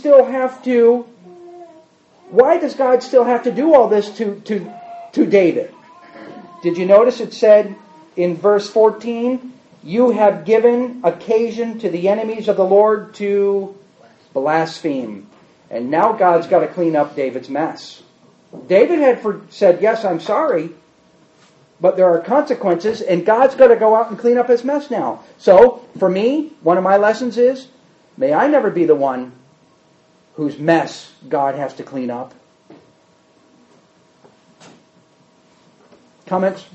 Speaker 1: still have to do all this to David? Did you notice it said in verse 14, you have given occasion to the enemies of the Lord to blaspheme. And now God's got to clean up David's mess. David had said, yes, I'm sorry, but there are consequences, and God's got to go out and clean up his mess now. So, for me, one of my lessons is, may I never be the one whose mess God has to clean up. Comments?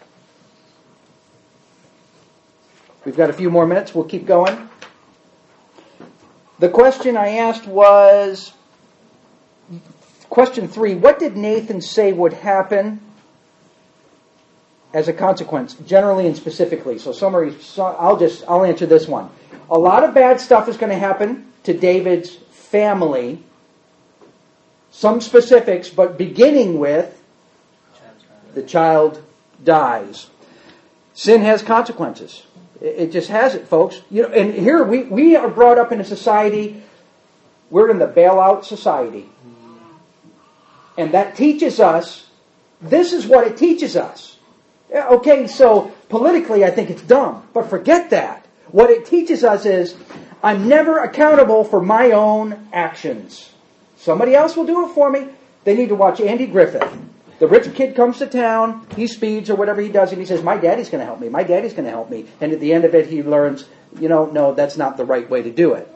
Speaker 1: We've got a few more minutes. We'll keep going. The question I asked was, question 3, what did Nathan say would happen as a consequence, generally and specifically? So summary, I'll answer this one. A lot of bad stuff is going to happen to David's family. Some specifics, but beginning with the child dies. Sin has consequences. It just has it, folks. And here we are brought up in a society, we're in the bailout society. And that teaches us, this is what it teaches us. Okay, so politically I think it's dumb, but forget that. What it teaches us is, I'm never accountable for my own actions. Somebody else will do it for me. They need to watch Andy Griffith. The rich kid comes to town, he speeds or whatever he does, and he says, my daddy's going to help me, my daddy's going to help me. And at the end of it, he learns, no, that's not the right way to do it.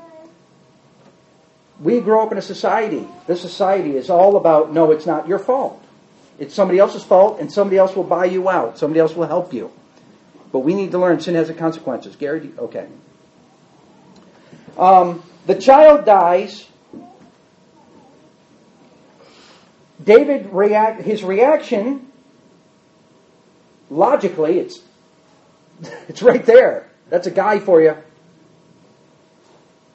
Speaker 1: We grow up in a society. This society is all about, no, it's not your fault. It's somebody else's fault, and somebody else will buy you out. Somebody else will help you. But we need to learn sin has consequences. Gary, okay. The child dies. His reaction, logically, it's right there. That's a guy for you.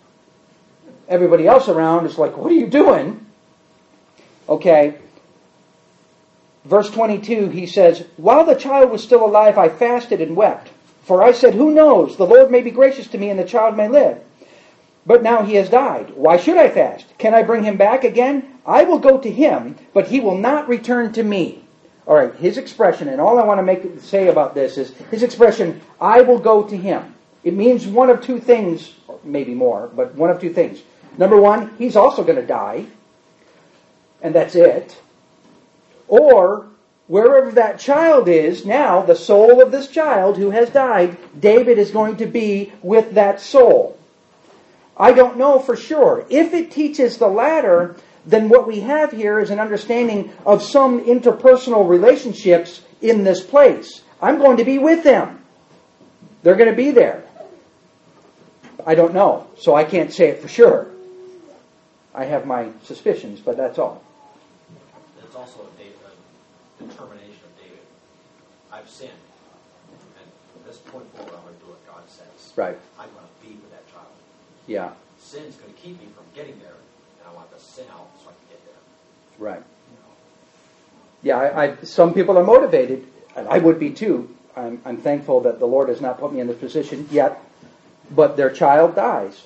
Speaker 1: everybody else around is like, what are you doing? Okay. Verse 22, he says, while the child was still alive, I fasted and wept. For I said, who knows? The Lord may be gracious to me and the child may live. But now he has died. Why should I fast? Can I bring him back again? I will go to him, but he will not return to me. All right, his expression, and all I want to say about this is his expression, I will go to him. It means one of two things, maybe more, but one of two things. Number one, he's also going to die, and that's it. Or, wherever that child is, now, the soul of this child who has died, David is going to be with that soul. I don't know for sure. If it teaches the latter, then what we have here is an understanding of some interpersonal relationships in this place. I'm going to be with them. They're going to be there. I don't know, so I can't say it for sure. I have my suspicions, but that's all.
Speaker 6: It's also a determination of David. I've sinned, and from this point forward, I'm going to do what God says.
Speaker 1: Right.
Speaker 6: I'm going to be with that child.
Speaker 1: Yeah.
Speaker 6: Sin's going to keep me from getting there, and I want to sin out so I can get there.
Speaker 1: Right. Yeah, some people are motivated, and I would be too. I'm thankful that the Lord has not put me in this position yet, but their child dies.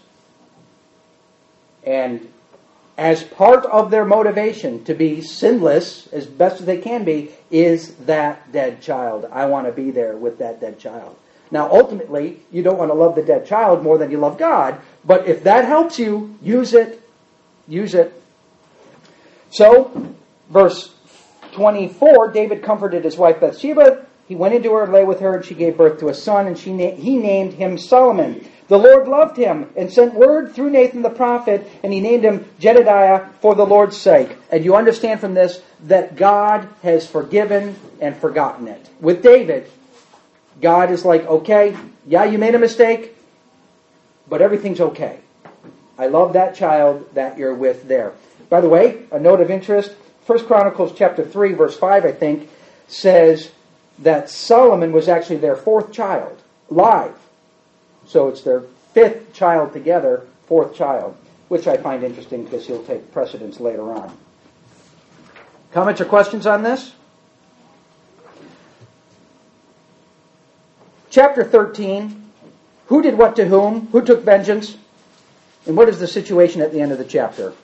Speaker 1: And as part of their motivation to be sinless, as best as they can be, is that dead child. I want to be there with that dead child. Now, ultimately, you don't want to love the dead child more than you love God, but if that helps you, use it. Use it. So, verse 24, David comforted his wife Bathsheba. He went into her and lay with her, and she gave birth to a son, and he named him Solomon. The Lord loved him and sent word through Nathan the prophet, and he named him Jedediah for the Lord's sake. And you understand from this that God has forgiven and forgotten it. With David, God is like, okay, yeah, you made a mistake, but everything's okay. I love that child that you're with there. By the way, a note of interest, 1 Chronicles chapter 3, verse 5, I think, says that Solomon was actually their fourth child, live. So it's their fifth child together, fourth child, which I find interesting because he'll take precedence later on. Comments or questions on this? Chapter 13, who did what to whom? Who took vengeance? And what is the situation at the end of the chapter?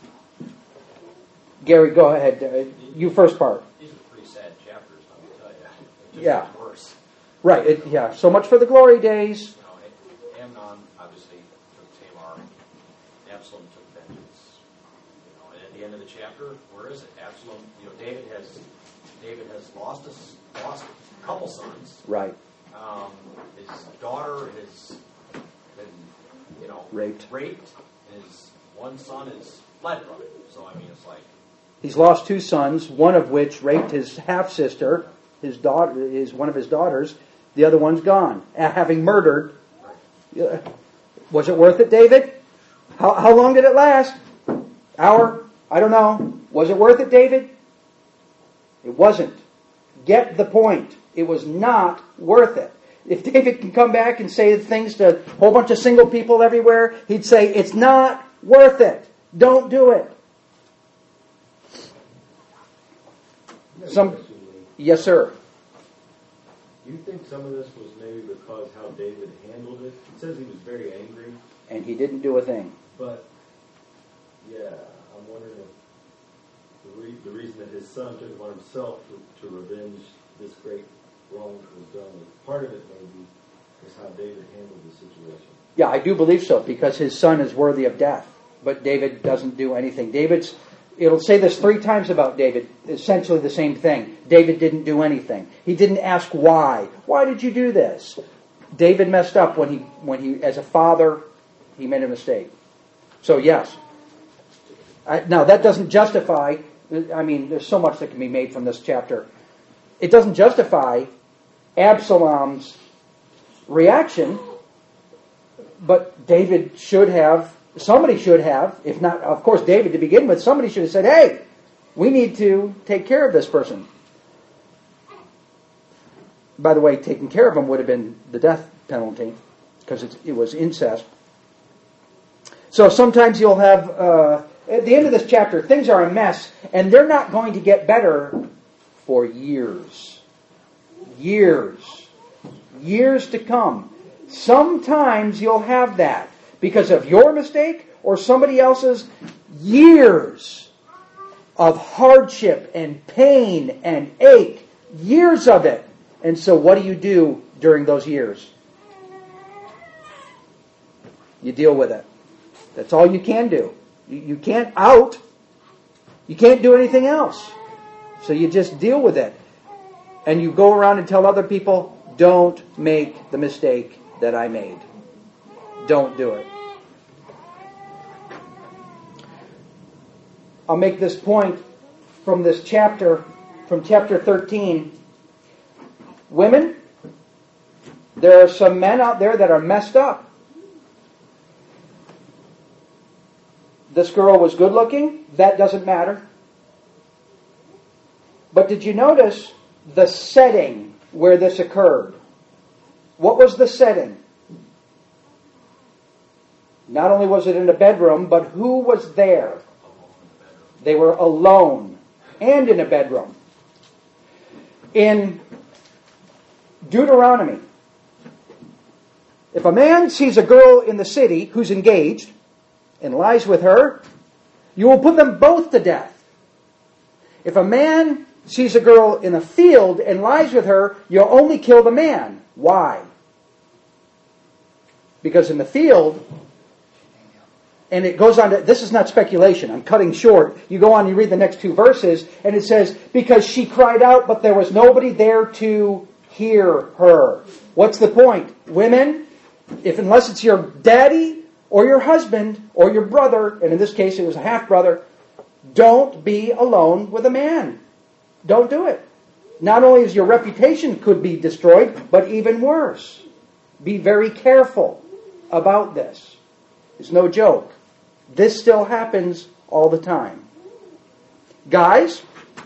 Speaker 1: Gary, go ahead. You first part.
Speaker 6: These are pretty sad chapters, let me tell you. It just
Speaker 1: Yeah.
Speaker 6: gets worse.
Speaker 1: Right, yeah. So much for the glory days.
Speaker 6: You know, Amnon obviously took Tamar. Absalom took vengeance. You know, and at the end of the chapter, where is it? Absalom. You know, David has lost a couple sons.
Speaker 1: Right.
Speaker 6: His daughter has been, you know,
Speaker 1: Raped.
Speaker 6: His one son is fled from him. So I mean, it's like
Speaker 1: He's lost two sons, one of which raped his half-sister, his daughter, one of his daughters. The other one's gone, having murdered. Was it worth it, David? How long did it last? Hour? I don't know. Was it worth it, David? It wasn't. Get the point. It was not worth it. If David can come back and say things to a whole bunch of single people everywhere, he'd say, it's not worth it. Don't do it. Yes, sir.
Speaker 7: Do you think some of this was maybe because how David handled it? It says he was very angry.
Speaker 1: And he didn't do a thing.
Speaker 7: But, yeah, I'm wondering if the reason that his son took it on himself to revenge this great wrong that was done, part of it maybe is how David handled the situation.
Speaker 1: Yeah, I do believe so, because his son is worthy of death. But David doesn't do anything. It'll say this 3 times about David, essentially the same thing. David didn't do anything. He didn't ask why. Why did you do this? David messed up when he as a father, he made a mistake. So yes. Now that doesn't justify, there's so much that can be made from this chapter. It doesn't justify Absalom's reaction, but somebody should have, if not, of course, David to begin with, somebody should have said, hey, we need to take care of this person. By the way, taking care of him would have been the death penalty, because it was incest. So sometimes you'll have, at the end of this chapter, things are a mess, and they're not going to get better for years. Years. Years to come. Sometimes you'll have that because of your mistake or somebody else's. Years of hardship and pain and ache. Years of it. And so what do you do during those years? You deal with it. That's all you can do. You can't out. You can't do anything else. So you just deal with it. And you go around and tell other people, don't make the mistake that I made. Don't do it. I'll make this point from this chapter, from chapter 13. Women, there are some men out there that are messed up. This girl was good looking. That doesn't matter. But did you notice the setting where this occurred? What was the setting? Not only was it in a bedroom, but who was there? They were alone and in a bedroom. In Deuteronomy, if a man sees a girl in the city who's engaged and lies with her, you will put them both to death. If a man sees a girl in a field and lies with her, you'll only kill the man. Why? Because in the field, and it goes on to, this is not speculation, I'm cutting short. You go on, you read the next two verses, and it says, because she cried out, but there was nobody there to hear her. What's the point? Women, unless it's your daddy or your husband or your brother, and in this case it was a half-brother, don't be alone with a man. Don't do it. Not only is your reputation could be destroyed, but even worse. Be very careful about this. It's no joke. This still happens all the time. Guys,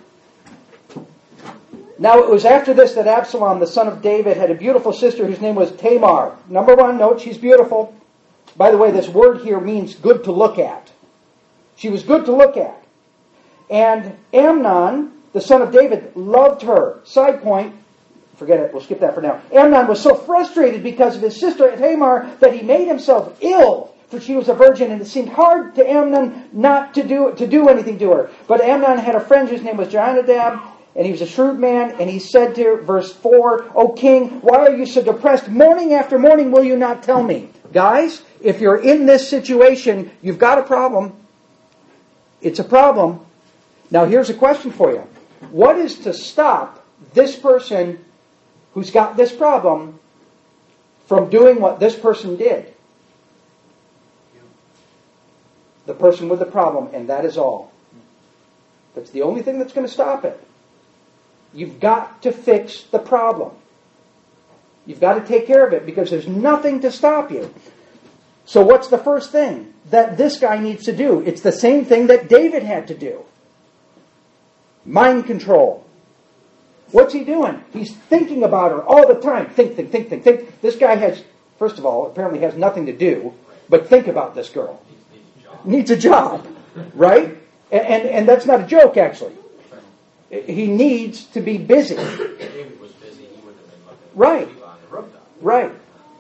Speaker 1: now it was after this that Absalom, the son of David, had a beautiful sister whose name was Tamar. Number one, note, she's beautiful. By the way, this word here means good to look at. She was good to look at. And Amnon, the son of David, loved her. Side point, forget it, we'll skip that for now. Amnon was so frustrated because of his sister Tamar that he made himself ill, for she was a virgin, and it seemed hard to Amnon not to do anything to her. But Amnon had a friend whose name was Jonadab, and he was a shrewd man, and he said to verse 4, O king, why are you so depressed? Morning after morning will you not tell me? Guys, if you're in this situation, you've got a problem. It's a problem. Now here's a question for you. What is to stop this person who's got this problem from doing what this person did? The person with the problem, and that is all. That's the only thing that's going to stop it. You've got to fix the problem. You've got to take care of it because there's nothing to stop you. So what's the first thing that this guy needs to do? It's the same thing that David had to do. Mind control. What's he doing? He's thinking about her all the time. Think. This guy has, first of all, apparently has nothing to do but think about this girl. Needs a job, right? And that's not a joke, actually. He needs to be busy.
Speaker 6: If David was busy, he wouldn't have been looking
Speaker 1: right.
Speaker 6: on the rooftop.
Speaker 1: Right.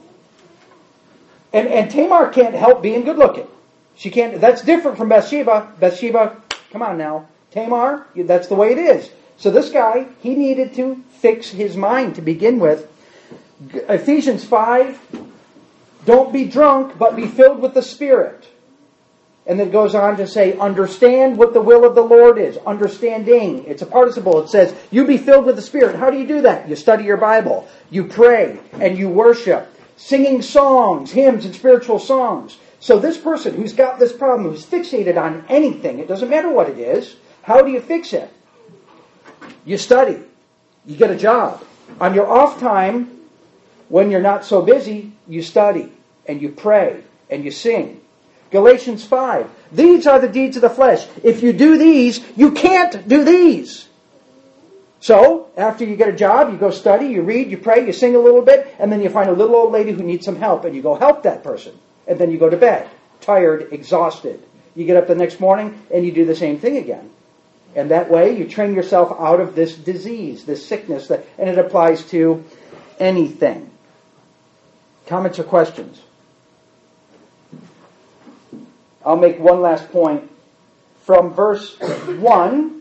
Speaker 1: And Tamar can't help being good looking. She can't. That's different from Bathsheba. Bathsheba, come on now. Tamar, that's the way it is. So this guy, he needed to fix his mind to begin with. Ephesians 5, don't be drunk, but be filled with the Spirit. And then it goes on to say, understand what the will of the Lord is. Understanding. It's a participle. It says, you be filled with the Spirit. How do you do that? You study your Bible. You pray and you worship. Singing songs, hymns, and spiritual songs. So this person who's got this problem, who's fixated on anything, it doesn't matter what it is, how do you fix it? You study. You get a job. On your off time, when you're not so busy, you study and you pray and you sing. Galatians 5. These are the deeds of the flesh. If you do these, you can't do these. So, after you get a job, you go study, you read, you pray, you sing a little bit, and then you find a little old lady who needs some help, and you go help that person. And then you go to bed. tired, exhausted. You get up the next morning and you do the same thing again. And that way you train yourself out of this disease, this sickness, and it applies to anything. Comments or questions? I'll make one last point. From verse 1,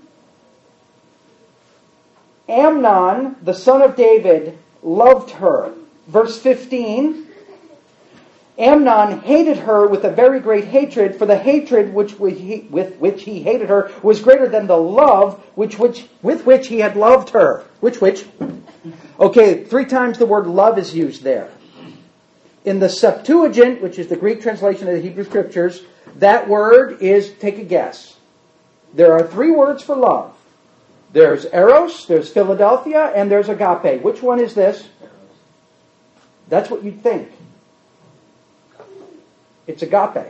Speaker 1: Amnon, the son of David, loved her. Verse 15, Amnon hated her with a very great hatred, for the hatred with which he hated her was greater than the love with which he had loved her. Which? Okay, 3 times the word love is used there. In the Septuagint, which is the Greek translation of the Hebrew Scriptures, that word is, take a guess. There are 3 words for love. There's eros, there's Philadelphia, and there's agape. Which one is this? That's what you'd think. It's agape.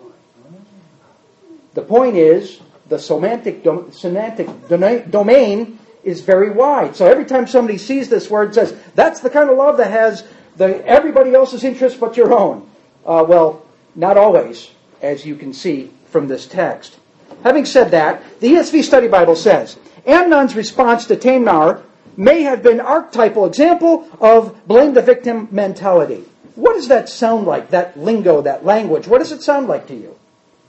Speaker 1: The point is, the semantic domain is very wide. So every time somebody sees this word, says, that's the kind of love that has everybody else's interest but your own. Well, not always, as you can see from this text. Having said that, the ESV Study Bible says, Amnon's response to Tamar may have been an archetypal example of blame the victim mentality. What does that sound like, that lingo, that language? What does it sound like to you?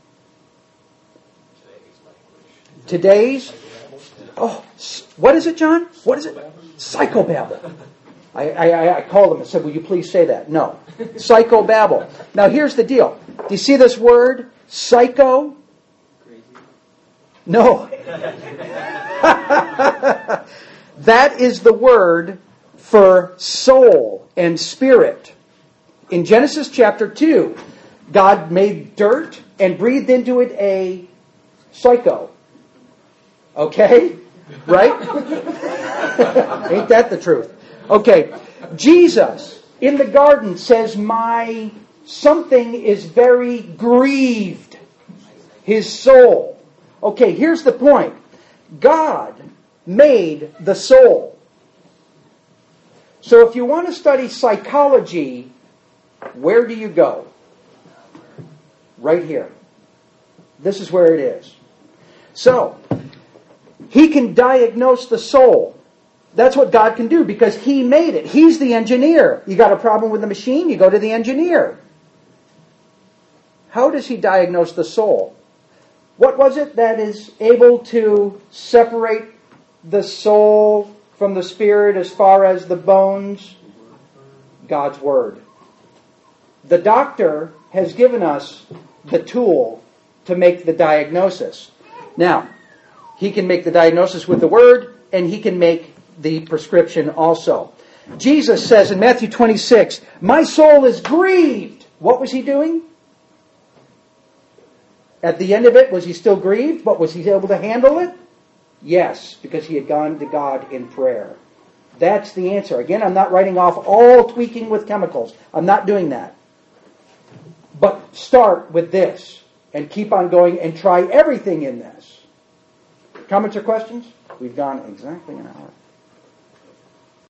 Speaker 1: Today's? Oh, what is it, John? What is it? Psychobabble. I called him and said, will you please say that? No. Psychobabble. Now here's the deal. Do you see this word? Psycho? No. That is the word for soul and spirit. In Genesis chapter 2, God made dirt and breathed into it a psycho. Okay? Right? Ain't that the truth? Okay. Jesus in the garden says, my something is very grieved. His soul. Okay, here's the point. God made the soul. So if you want to study psychology, where do you go? Right here. This is where it is. So, He can diagnose the soul. That's what God can do because He made it. He's the engineer. You got a problem with the machine, you go to the engineer. How does He diagnose the soul? What was it that is able to separate the soul from the spirit as far as the bones? God's Word. The doctor has given us the tool to make the diagnosis. Now, he can make the diagnosis with the Word, and he can make the prescription also. Jesus says in Matthew 26, my soul is grieved. What was he doing? At the end of it, was he still grieved? But was he able to handle it? Yes, because he had gone to God in prayer. That's the answer. Again, I'm not writing off all tweaking with chemicals. I'm not doing that. But start with this and keep on going and try everything in this. Comments or questions? We've gone exactly an hour.